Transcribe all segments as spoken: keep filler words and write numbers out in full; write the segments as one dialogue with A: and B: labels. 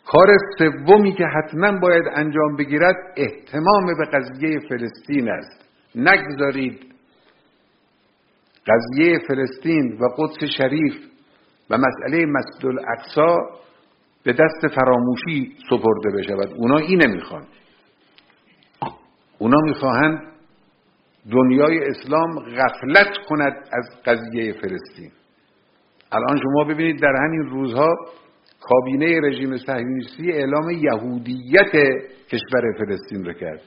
A: کار سومی که حتما باید انجام بگیرد اهتمام به قضیه فلسطین است. نگذارید قضیه فلسطین و قدس شریف و مسئله مسجد الاقصی به دست فراموشی سپرده بشود. اونا اینه میخوان. اونا میخواهند دنیای اسلام غفلت کند از قضیه فلسطین. الان شما ببینید در همین روزها کابینه رژیم صهیونیستی اعلام یهودیت کشور فلسطین رو کرد.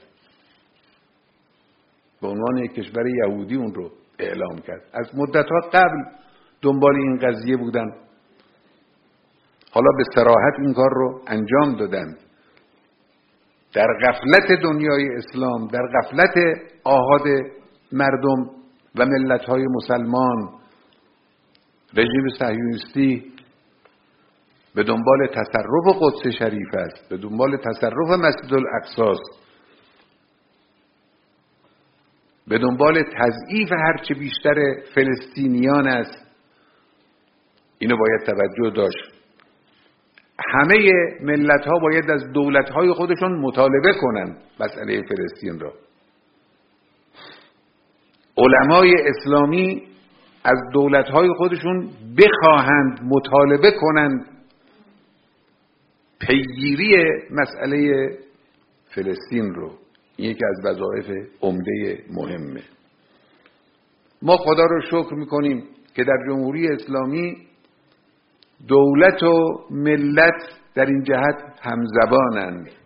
A: به عنوان یک کشور یهودی اون رو اعلام کرد. از مدت‌ها قبل دنبال این قضیه بودن. حالا به صراحت این کار رو انجام دادن. در غفلت دنیای اسلام، در غفلت آحاد مردم و ملت‌های مسلمان، رژیم صهیونیستی به دنبال تصرف قدس شریف است، به دنبال تصرف مسجد الاقصی است، به دنبال تضعیف هرچه بیشتر فلسطینیان است. اینو باید توجه داشت. همه ملت ها باید از دولت های خودشون مطالبه کنن مسئله فلسطین را. علمای اسلامی از دولت های خودشون بخواهند مطالبه کنند پیگیری مسئله فلسطین رو. این یکی از وظایف عمده مهمه. ما خدا رو شکر میکنیم که در جمهوری اسلامی دولت و ملت در این جهت همزبانند.